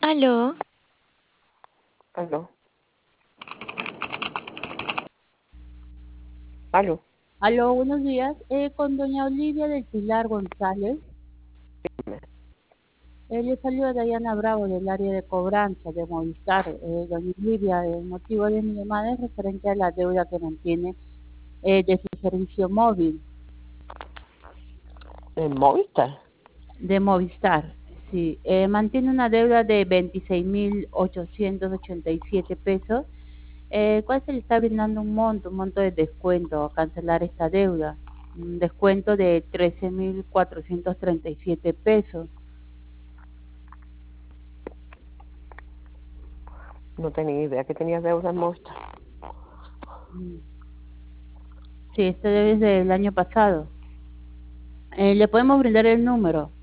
Aló, Aló, aló. Aló, buenos días. Con doña Olivia del Pilar González. Le salió Dayana Bravo del área de cobranza de Movistar. Doña Olivia, el motivo de mi llamada es referente a la deuda que mantiene de su servicio móvil ¿En Movistar? de Movistar. Sí, mantiene una deuda de 26.887 pesos. ¿Cuál se le está brindando un monto de descuento a cancelar esta deuda? Un descuento de 13.437 pesos. No tenía idea que tenías deuda en Movistar. Mm. Sí, este debe ser del año pasado. Le podemos brindar el número.